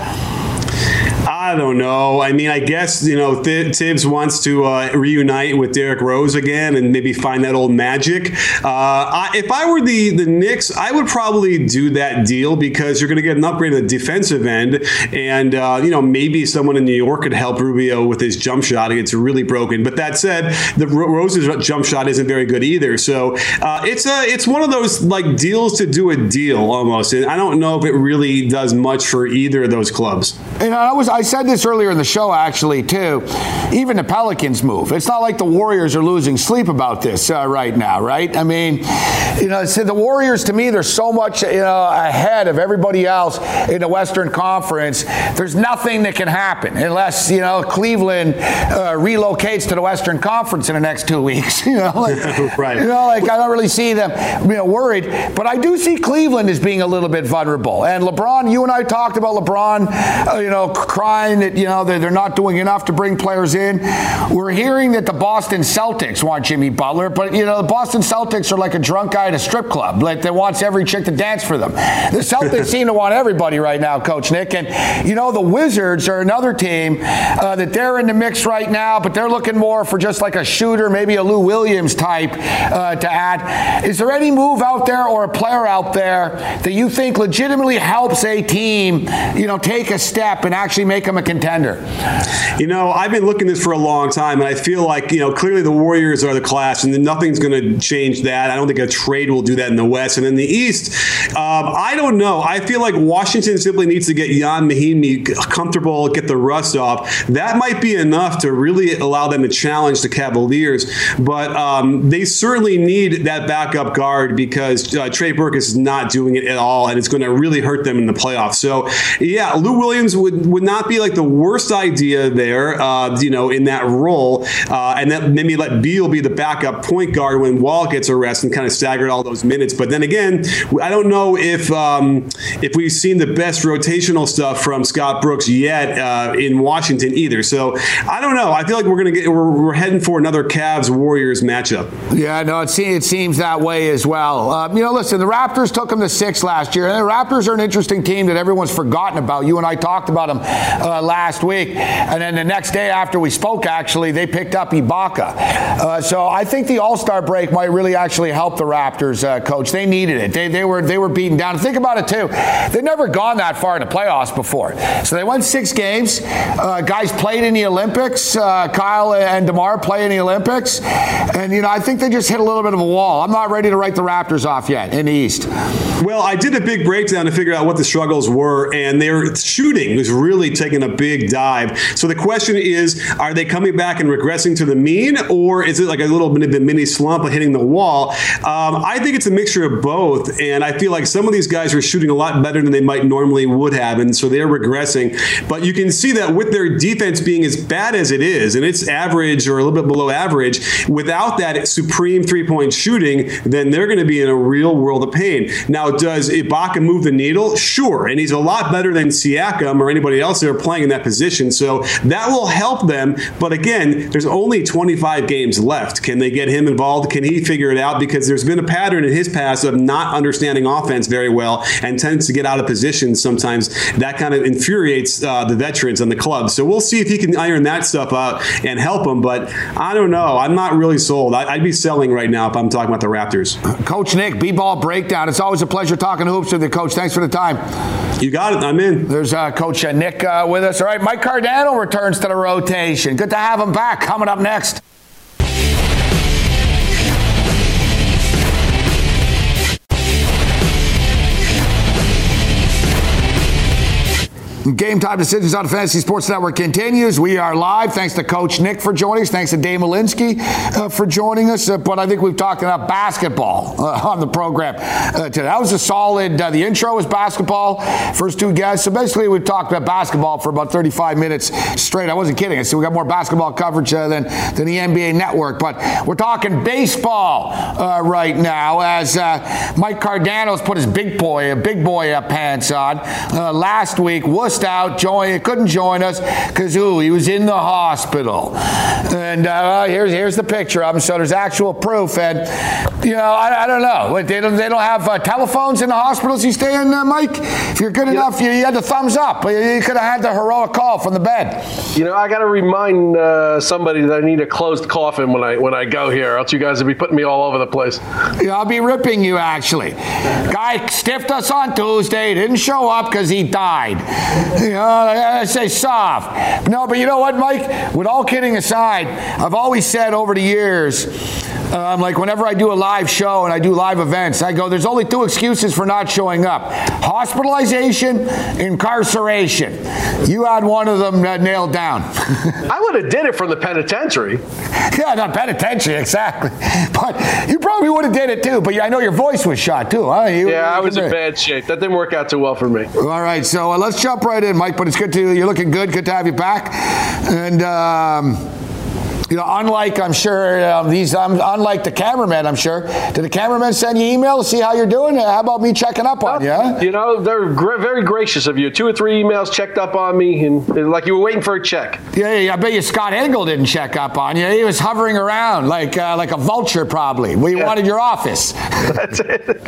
I don't know. I mean, I guess, you know, Th- Tibbs wants to uh, reunite with Derrick Rose again and maybe find that old magic. Uh, I, if I were the, the Knicks, I would probably do that deal because you're going to get an upgrade at the defensive end. And, uh, you know, maybe someone in New York could help Rubio with his jump shot. It's really broken. But that said, the Rose's jump shot isn't very good either. So uh, it's a, it's one of those, like, deals to do a deal almost. And I don't know if it really does much for either of those clubs. And I was I said this earlier in the show, actually, too. Even the Pelicans move. It's not like the Warriors are losing sleep about this uh, right now, right? I mean, you know, so the Warriors, to me, they're so much, you know, ahead of everybody else in the Western Conference. There's nothing that can happen unless, you know, Cleveland uh, relocates to the Western Conference in the next two weeks. You know, like, right. You know, like I don't really see them, you know, worried, but I do see Cleveland as being a little bit vulnerable. And LeBron, you and I talked about LeBron, uh, you know, crying that, you know, they're not doing enough to bring players in. We're hearing that the Boston Celtics want Jimmy Butler, but, you know, the Boston Celtics are like a drunk guy at a strip club like, that wants every chick to dance for them. The Celtics seem to want everybody right now, Coach Nick. And, you know, the Wizards are another team uh, that they're in the mix right now, but they're looking more for just like a shooter, maybe a Lou Williams type uh, to add. Is there any move out there or a player out there that you think legitimately helps a team, you know, take a step and actually make them a contender? You know, I've been looking at this for a long time, and I feel like, you know, clearly the Warriors are the class, and nothing's going to change that. I don't think a trade will do that in the West. And in the East, um, I don't know. I feel like Washington simply needs to get Ian Mahinmi comfortable, get the rust off. That might be enough to really allow them to challenge the Cavaliers, but um, they certainly need that backup guard because uh, Trey Burke is not doing it at all, and it's going to really hurt them in the playoffs. So, yeah, Lou Williams would, would not be like the worst idea there, uh, you know, in that role, uh, and then maybe let Beal be the backup point guard when Wall gets a rest and kind of staggered all those minutes. But then again, I don't know if um, if we've seen the best rotational stuff from Scott Brooks yet uh, in Washington either. So I don't know. I feel like we're gonna get we're, we're heading for another Cavs Warriors matchup. Yeah, no, it seems it seems that way as well. Uh, you know, listen, the Raptors took them to six last year, and the Raptors are an interesting team that everyone's forgotten about. You and I talked about them uh, last week, and then the next day after we spoke, actually, they picked up Ibaka. Uh, so I think the All-Star break might really actually help the Raptors, uh, Coach. They needed it. They they were they were beaten down. Think about it too. They've never gone that far in the playoffs before. So they won six games. Uh, guys played in the Olympics. Uh, Kyle and DeMar play in the Olympics, and you know I think they just hit a little bit of a wall. I'm not ready to write the Raptors off yet in the East. Well, I did a big breakdown to figure out what the struggles were, and their shooting was really taking taken a big dive. So the question is, are they coming back and regressing to the mean, or is it like a little bit of a mini slump of hitting the wall? Um, I think it's a mixture of both, and I feel like some of these guys are shooting a lot better than they might normally would have, and so they're regressing. But you can see that with their defense being as bad as it is, and it's average or a little bit below average, without that supreme three-point shooting, then they're going to be in a real world of pain. Now, does Ibaka move the needle? Sure, and he's a lot better than Siakam or anybody else that are playing in that position, so that will help them. But again, there's only twenty-five games left. Can they get him involved? Can he figure it out? Because there's been a pattern in his past of not understanding offense very well and tends to get out of position sometimes. That kind of infuriates uh, the veterans on the club. So we'll see if he can iron that stuff out and help them. But I don't know. I'm not really sold. I, I'd be selling right now if I'm talking about the Raptors. Coach Nick, B-Ball Breakdown. It's always a pleasure talking to hoops with you, Coach. Thanks for the time. You got it. I'm in. There's uh, Coach uh, Nick uh, with us. All right, Mike Cardano returns to the rotation. Good to have him back. Coming up next. Game Time Decisions on the Fantasy Sports Network continues. We are live. Thanks to Coach Nick for joining us. Thanks to Dave Malinsky uh, for joining us. Uh, but I think we've talked about basketball uh, on the program uh, today. That was a solid, uh, the intro was basketball, first two guests. So basically we've talked about basketball for about thirty-five minutes straight. I wasn't kidding. I said we got more basketball coverage uh, than, than the N B A Network. But we're talking baseball uh, right now as uh, Mike Cardano's put his big boy, big boy uh, pants on. Uh, last week, wussed out, join, couldn't join us because ooh, he was in the hospital. And uh, here's here's the picture of him. So there's actual proof. And you know, I, I don't know. What, they don't they don't have uh, telephones in the hospitals you stay in, uh, Mike? If you're good enough, you, you had the thumbs up. You, you could have had the heroic call from the bed. You know, I got to remind uh, somebody that I need a closed coffin when I when I go here, else you guys will be putting me all over the place. Yeah, I'll be ripping you actually. Guy stiffed us on Tuesday. Didn't show up because he died. You know, I say soft. No, but you know what, Mike? With all kidding aside, I've always said over the years, um, like whenever I do a live show and I do live events, I go, there's only two excuses for not showing up. Hospitalization, incarceration. You had one of them uh, nailed down. I would have did it from the penitentiary. Yeah, not penitentiary, exactly. But you probably would have did it too, but I know your voice was shot too, huh? You, yeah, I was in bad shape. That didn't work out too well for me. All right, so uh, let's jump right in, Mike, but it's good to, you're looking good. Good to have you back. And, um, you know, unlike, I'm sure, um, these, um, unlike the cameraman, I'm sure, did the cameraman send you email to see how you're doing? How about me checking up on you? Huh? You know, they're gra- very gracious of you. Two or three emails checked up on me, and, and like you were waiting for a check. Yeah, yeah, I bet you Scott Engel didn't check up on you. He was hovering around like uh, like a vulture, probably. We yeah. wanted your office. That's it.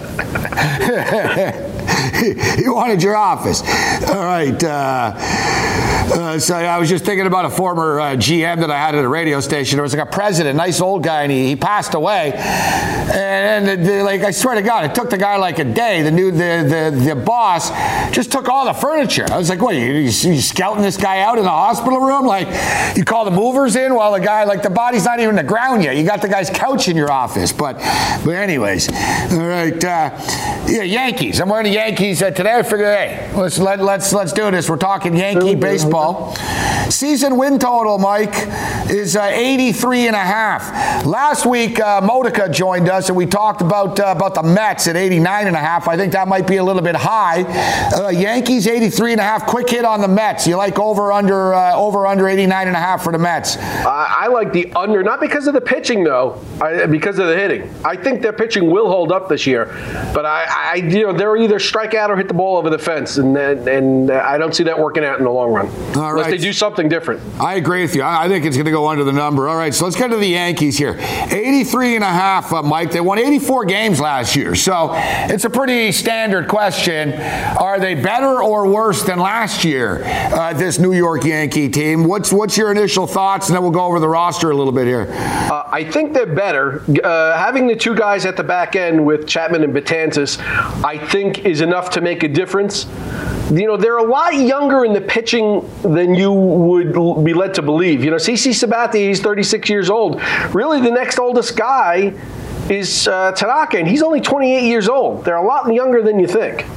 He wanted your office. All right. Uh, uh, so I was just thinking about a former uh, G M that I had at a radio station. There was like a president, nice old guy, and he, he passed away. And, and the, the, like I swear to God, it took the guy like a day. The new the the, the boss just took all the furniture. I was like, what? You, you, you scouting this guy out in the hospital room? Like you call the movers in while the guy, like the body's not even in the ground yet. You got the guy's couch in your office. But but anyways, all right. Uh, yeah, Yankees. I'm wearing the Yankees uh, today. I figured, hey, let's let, let's let's do this. We're talking Yankee baseball. Season win total, Mike, is uh, eighty-three and a half. Last week, uh, Modica joined us, and we talked about uh, about the Mets at eighty-nine and a half. I think that might be a little bit high. Uh, Yankees eighty-three and a half. Quick hit on the Mets. You like over under uh, over under eighty-nine and a half for the Mets? Uh, I like the under, not because of the pitching though, I, because of the hitting. I think their pitching will hold up this year, but I, I you know, they're either strike out or hit the ball over the fence, and and, and I don't see that working out in the long run. All right. Unless they do something different. I agree with you. I think it's going to go under the number. All right, so let's get to the Yankees here. eighty-three and a half, uh, Mike. They won eighty-four games last year, so it's a pretty standard question. Are they better or worse than last year, uh, this New York Yankee team? What's what's your initial thoughts, and then we'll go over the roster a little bit here. Uh, I think they're better. Uh, having the two guys at the back end with Chapman and Betances, I think is enough to make a difference. You know, they're a lot younger in the pitching than you would be led to believe. You know, CeCe Sabathia, he's thirty-six years old. Really, the next oldest guy is uh, Tanaka, and he's only twenty-eight years old. They're a lot younger than you think.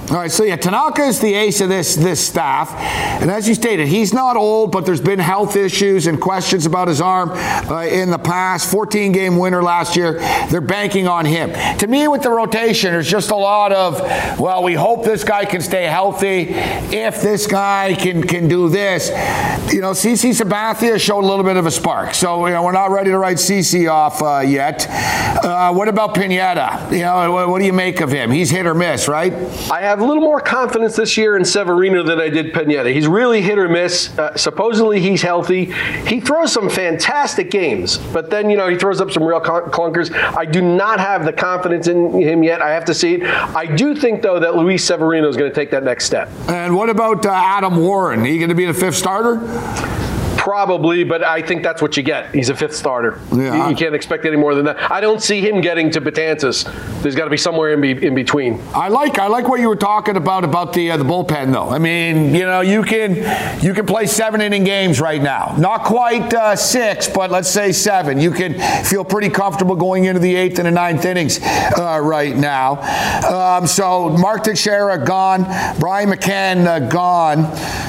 All right, so yeah, Tanaka is the ace of this this staff, and as you stated, he's not old, but there's been health issues and questions about his arm uh, in the past. fourteen-game winner last year. They're banking on him. To me, with the rotation, there's just a lot of, well, we hope this guy can stay healthy. If this guy can can do this, you know, CeCe Sabathia showed a little bit of a spark. So you know, we're not ready to write CeCe off uh, yet. Uh, what about Pineda? You know, what, what do you make of him? He's hit or miss, right? I have a little more confidence this year in Severino than I did Pineda. He's really hit or miss. Uh, supposedly he's healthy. He throws some fantastic games, but then, you know, he throws up some real clunkers. I do not have the confidence in him yet. I have to see it. I do think, though, that Luis Severino is going to take that next step. And what about uh, Adam Warren? Are you going to be the fifth starter? Probably, but I think that's what you get. He's a fifth starter. Yeah. You, you can't expect any more than that. I don't see him getting to Betances. There's got to be somewhere in, be, in between. I like I like what you were talking about about the uh, the bullpen, though. I mean, you know, you can you can play seven inning games right now. Not quite uh, six, but let's say seven. You can feel pretty comfortable going into the eighth and the ninth innings uh, right now. Um, so Mark Teixeira gone, Brian McCann uh, gone,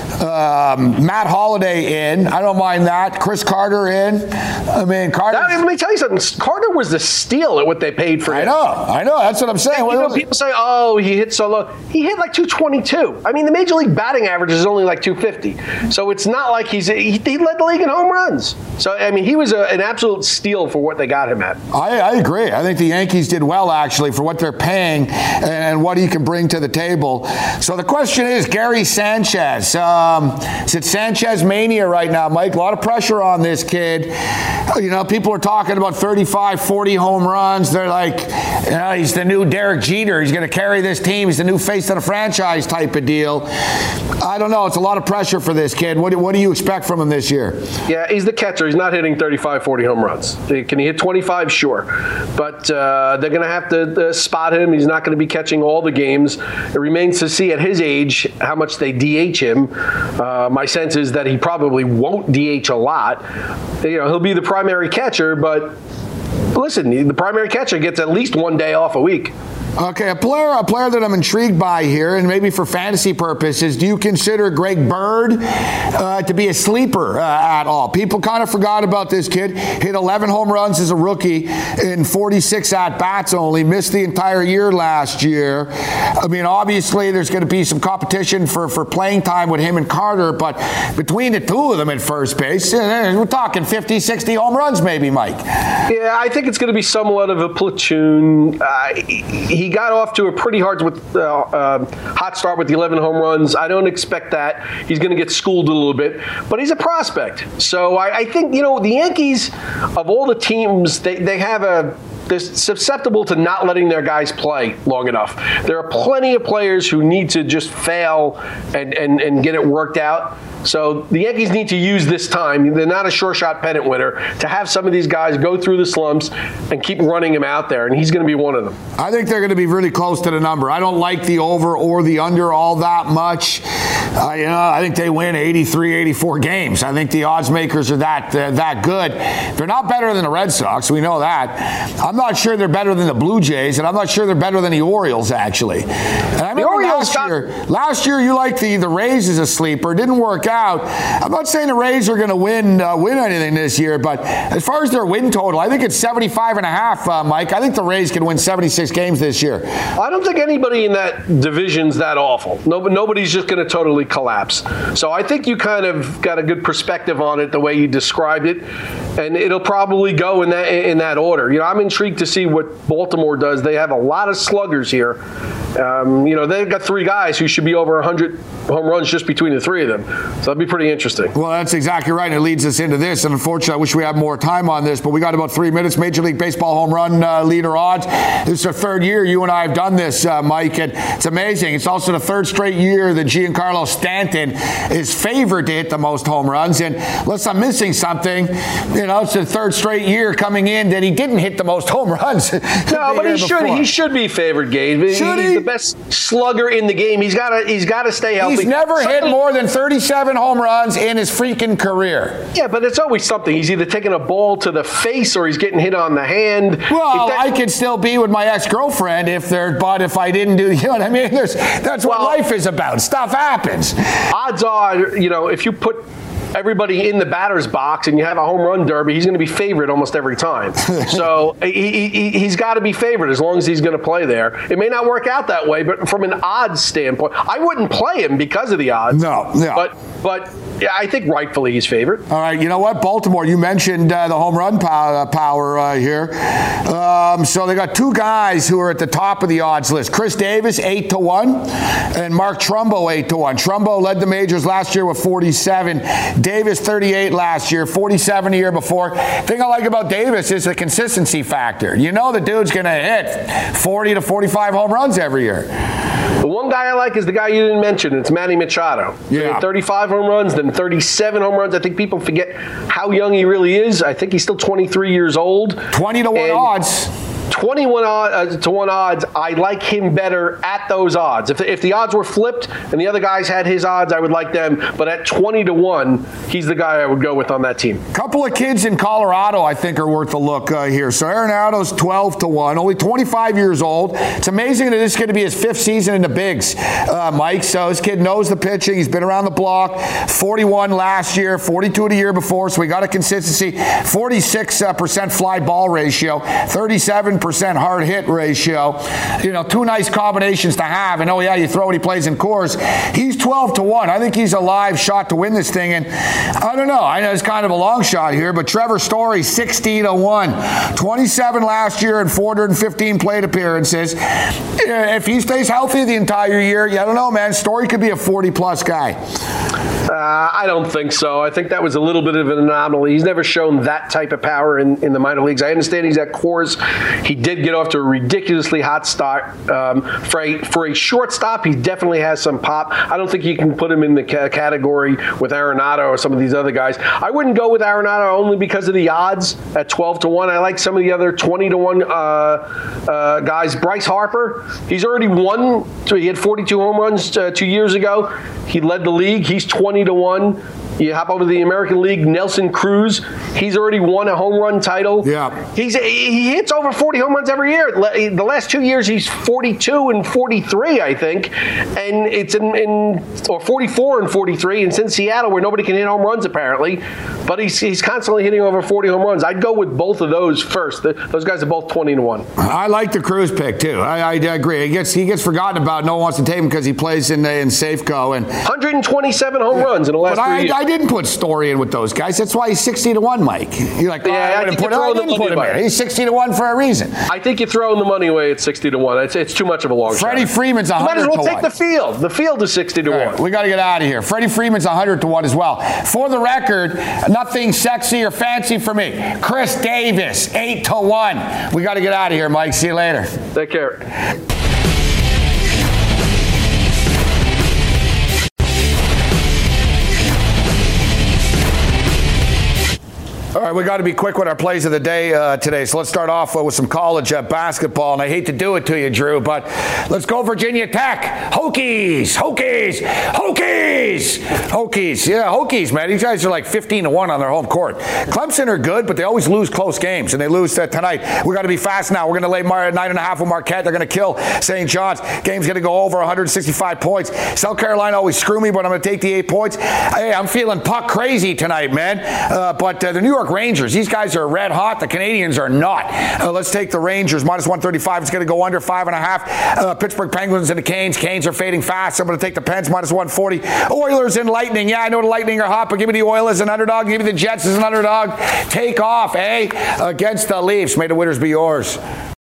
um, Matt Holliday in. I don't mind that. Chris Carter in. I mean, Carter. Let me tell you something. Carter was the steal at what they paid for him. I know. I know. That's what I'm saying. You know, people say, "Oh, he hit so low." He hit like two twenty-two. I mean, the major league batting average is only like two fifty. So it's not like he's he, he led the league in home runs. So I mean, he was a, an absolute steal for what they got him at. I, I agree. I think the Yankees did well actually for what they're paying and what he can bring to the table. So the question is, Gary Sanchez. Um, is it Sanchez mania right now, Mike? A lot of pressure on this kid. You know, people are talking about thirty-five, forty home runs. They're like, you know, he's the new Derek Jeter. He's going to carry this team. He's the new face of the franchise type of deal. I don't know. It's a lot of pressure for this kid. What do, what do you expect from him this year? Yeah, he's the catcher. He's not hitting thirty-five, forty home runs. Can he hit twenty-five? Sure. But uh, they're going to have to uh, spot him. He's not going to be catching all the games. It remains to see at his age how much they D H him. Uh, my sense is that he probably won't D H a lot. You know, he'll be the primary catcher, but listen, the primary catcher gets at least one day off a week. Okay, a player, a player that I'm intrigued by here, and maybe for fantasy purposes, do you consider Greg Bird uh, to be a sleeper uh, at all? People kind of forgot about this kid. Hit eleven home runs as a rookie in forty-six at-bats only. Missed the entire year last year. I mean, obviously, there's going to be some competition for, for playing time with him and Carter, but between the two of them at first base, we're talking fifty, sixty home runs maybe, Mike. Yeah, I think it's going to be somewhat of a platoon. Uh, he got off to a pretty hard with, uh, uh, hot start with the eleven home runs. I don't expect that. He's going to get schooled a little bit, but he's a prospect. So I, I think, you know, the Yankees, of all the teams, they, they have a they're susceptible to not letting their guys play long enough. There are plenty of players who need to just fail and, and, and get it worked out. So the Yankees need to use this time. They're not a sure shot pennant winner, to have some of these guys go through the slumps and keep running him out there, and he's going to be one of them. I think they're going to be really close to the number. I don't like the over or the under all that much. Uh, you know, I think they win eighty-three, eighty-four games. I think the odds makers are that uh, that good. They're not better than the Red Sox. We know that. I'm not sure they're better than the Blue Jays, and I'm not sure they're better than the Orioles, actually. And I remember last year, last year you liked the, the Rays as a sleeper. It didn't work out. I'm not saying the Rays are going to win uh, win anything this year, but as far as their win total, I think it's seventy-five and a half, uh, Mike. I think the Rays can win seventy-six games this year. I don't think anybody in that division's that awful. No, nobody's just going to totally collapse. So I think you kind of got a good perspective on it the way you described it, and it'll probably go in that in that order. You know, I'm intrigued to see what Baltimore does. They have a lot of sluggers here. Um, you know, they've got three guys who should be over one hundred home runs just between the three of them. So that'd be pretty interesting. Well, that's exactly right. And it leads us into this. And unfortunately, I wish we had more time on this, but we got about three minutes. Major League Baseball home run uh, leader odds. This is the third year you and I have done this, uh, Mike, and it's amazing. It's also the third straight year that Giancarlo Stanton is favored to hit the most home runs. And unless I'm missing something, you know, it's the third straight year coming in that he didn't hit the most home runs. No, but he should. He should be favored, Gabe. Should He's he? the best slugger in the game. He's got to he's got to stay healthy. He's never something, hit more than thirty-seven home runs in his freaking career. Yeah, but it's always something. He's either taking a ball to the face or he's getting hit on the hand. Well, that, I could still be with my ex-girlfriend if there, but if I didn't do, you know what I mean? There's, that's what well, life is about. Stuff happens. Odds are, you know, if you put everybody in the batter's box and you have a home run derby, he's going to be favored almost every time. So he, he, he's got to be favored as long as he's going to play there. It may not work out that way, but from an odds standpoint, I wouldn't play him because of the odds. No, no. But, but yeah, I think rightfully he's favored. All right, you know what? Baltimore, you mentioned uh, the home run pow- uh, power uh, here. Um, so they got two guys who are at the top of the odds list. Chris Davis, eight to one, and Mark Trumbo, eight to one. Trumbo led the majors last year with forty-seven. Davis, thirty-eight last year, forty-seven the year before. The thing I like about Davis is the consistency factor. You know the dude's going to hit forty to forty-five home runs every year. The one guy I like is the guy you didn't mention. It's Manny Machado. Yeah. thirty-five home runs, then thirty-seven home runs. I think people forget how young he really is. I think he's still twenty-three years old. twenty to one and odds. twenty-one uh, to one odds. I like him better at those odds. If, if the odds were flipped and the other guys had his odds, I would like them. But at twenty to one, he's the guy I would go with on that team. Couple of kids in Colorado I think are worth a look uh, here. So Arenado's twelve to one, only twenty-five years old. It's amazing that this is going to be his fifth season in the bigs, uh, Mike. So this kid knows the pitching. He's been around the block. forty-one last year, forty-two the year before. So we got a consistency. forty-six percent fly ball ratio, thirty-seven percent hard hit ratio. You know, two nice combinations to have. And oh yeah, you throw what he plays in Coors. He's twelve to one. I think he's a live shot to win this thing. And I don't know. I know it's kind of a long shot here, but Trevor Story, sixty to one. twenty-seven last year and four hundred fifteen plate appearances. If he stays healthy the entire year, I don't know, man. Story could be a forty plus guy. Uh, I don't think so. I think that was a little bit of an anomaly. He's never shown that type of power in, in the minor leagues. I understand he's at Coors. He did get off to a ridiculously hot start. Um, for, a, for a shortstop, he definitely has some pop. I don't think you can put him in the ca- category with Arenado or some of these other guys. I wouldn't go with Arenado only because of the odds at twelve to one. I like some of the other twenty to one uh, uh, guys. Bryce Harper, he's already won. He had forty-two home runs uh, two years ago. He led the league. He's twenty to one. You hop over to the American League, Nelson Cruz. He's already won a home run title. Yeah. He's he hits over forty home runs every year. The last two years, he's forty-two and forty-three, I think. And it's in, in or forty-four and forty-three. And since Seattle, where nobody can hit home runs, apparently. But he's he's constantly hitting over forty home runs. I'd go with both of those first. The, those guys are both twenty to one. I like the Cruz pick, too. I, I agree. He gets he gets forgotten about. No one wants to take him because he plays in, in Safeco. And one hundred twenty-seven home runs in the last but three I, years. I didn't put Story in with those guys. That's why he's sixty to one, Mike. You're like, oh, yeah, I, I, didn't put, I didn't put him in. He's sixty to one for a reason. I think you're throwing the money away at sixty to one. It's, it's too much of a long Freddie shot. Freeman's one hundred to one. You might as well take the field. The field is sixty to one. Right, we got to get out of here. Freddie Freeman's one hundred to one as well. For the record, nothing sexy or fancy for me. Chris Davis, eight to one. We got to get out of here, Mike. See you later. Take care. All right, we got to be quick with our plays of the day uh, today. So let's start off uh, with some college uh, basketball. And I hate to do it to you, Drew, but let's go Virginia Tech. Hokies, Hokies, Hokies, Hokies. Yeah, Hokies, man. These guys are like fifteen to one on their home court. Clemson are good, but they always lose close games, and they lose uh, tonight. We got to be fast now. We're going to lay Mar- nine and a half with Marquette. They're going to kill Saint John's. Game's going to go over one hundred sixty-five points. South Carolina always screw me, but I'm going to take the eight points. Hey, I'm feeling puck crazy tonight, man. Uh, but uh, the New York Rangers, these guys are red hot. The Canadians are not. Uh, let's take the Rangers. minus one thirty-five. It's going to go under five and a half. Uh, Pittsburgh Penguins and the Canes. Canes are fading fast. I'm going to take the Pens. minus one forty. Oilers and Lightning. Yeah, I know the Lightning are hot, but give me the Oilers as an underdog. Give me the Jets as an underdog. Take off, eh? Against the Leafs. May the winners be yours.